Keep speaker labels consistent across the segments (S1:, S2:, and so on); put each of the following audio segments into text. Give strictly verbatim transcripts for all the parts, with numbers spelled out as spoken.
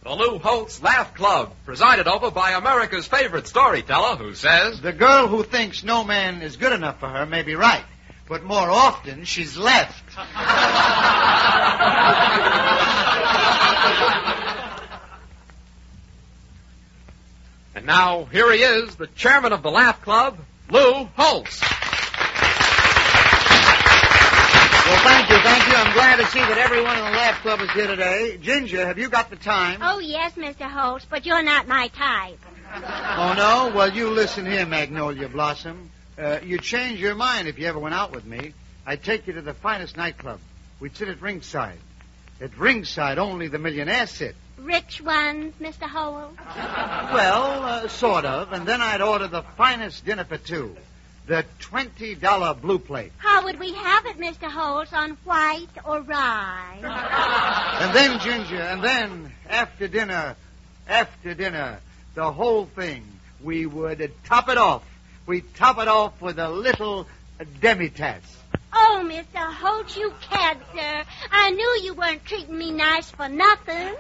S1: The Lou Holtz Laugh Club, presided over by America's favorite storyteller who says,
S2: the girl who thinks no man is good enough for her may be right, but more often she's left.
S1: And now, here he is, the chairman of the Laugh Club, Lou Holtz.
S2: Well, thank you, thank you. I'm glad to see that everyone in the Laugh Club is here today. Ginger, have you got the time?
S3: Oh, yes, Mister Holtz, but you're not my type.
S2: Oh, no? Well, you listen here, Magnolia Blossom. Uh, you'd change your mind if you ever went out with me. I'd take you to the finest nightclub. We'd sit at ringside. At ringside, only the millionaires sit.
S3: Rich ones, Mister Holtz?
S2: Well, uh, sort of. And then I'd order the finest dinner for two. The twenty dollar blue plate.
S3: How would we have it, Mister Holtz, on white or rye?
S2: And then, Ginger, and then, after dinner, after dinner, the whole thing, we would uh, top it off. We'd top it off with a little uh, demi-tasse.
S3: Oh, Mister Holtz, you can't, sir. I knew you weren't treating me nice for nothing.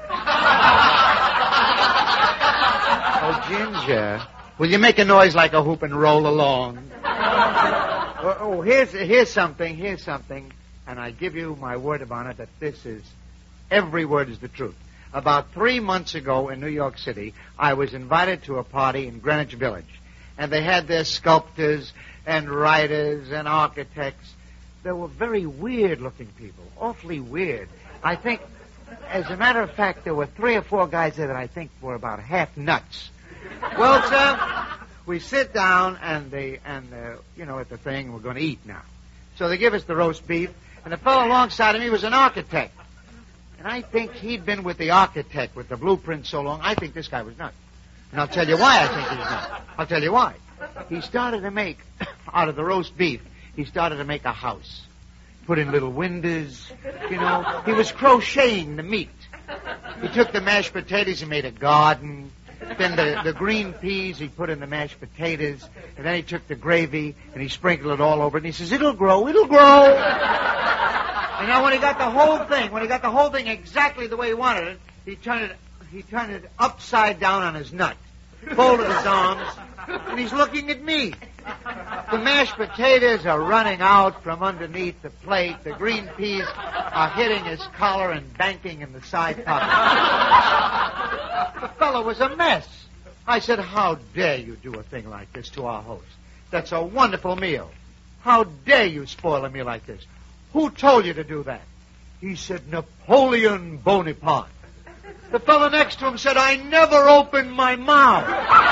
S2: Oh, Ginger, will you make a noise like a hoop and roll along? oh, oh, here's here's something, here's something, and I give you my word of honor that this is, every word is the truth. About three months ago in New York City, I was invited to a party in Greenwich Village, and they had their sculptors and writers and architects. They were very weird-looking people, awfully weird. I think, as a matter of fact, there were three or four guys there that I think were about half nuts. Well, sir, we sit down and they, and uh, you know, at the thing, we're going to eat now. So they give us the roast beef, and the fellow alongside of me was an architect. And I think he'd been with the architect with the blueprint so long, I think this guy was nuts. And I'll tell you why I think he was nuts. I'll tell you why. He started to make, out of the roast beef, he started to make a house. Put in little windows, you know. He was crocheting the meat. He took the mashed potatoes and made a garden. Then the, the green peas he put in the mashed potatoes. And then he took the gravy and he sprinkled it all over it. And he says, it'll grow, it'll grow. And now when he got the whole thing, when he got the whole thing exactly the way he wanted it, he turned it, he turned it upside down on his nut. Folded his arms. And he's looking at me. The mashed potatoes are running out from underneath the plate. The green peas are hitting his collar and banking in the side pocket. The fellow was a mess. I said, how dare you do a thing like this to our host? That's a wonderful meal. How dare you spoil a meal like this? Who told you to do that? He said, Napoleon Bonaparte. The fellow next to him said, I never opened my mouth.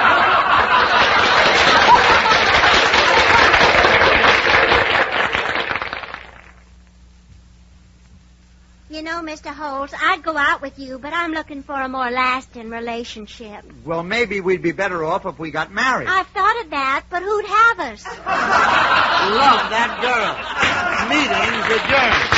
S3: You know, Mister Holtz, I'd go out with you, but I'm looking for a more lasting relationship.
S2: Well, maybe we'd be better off if we got married.
S3: I've thought of that, but who'd have us?
S2: Love that girl. Meeting's adjourned.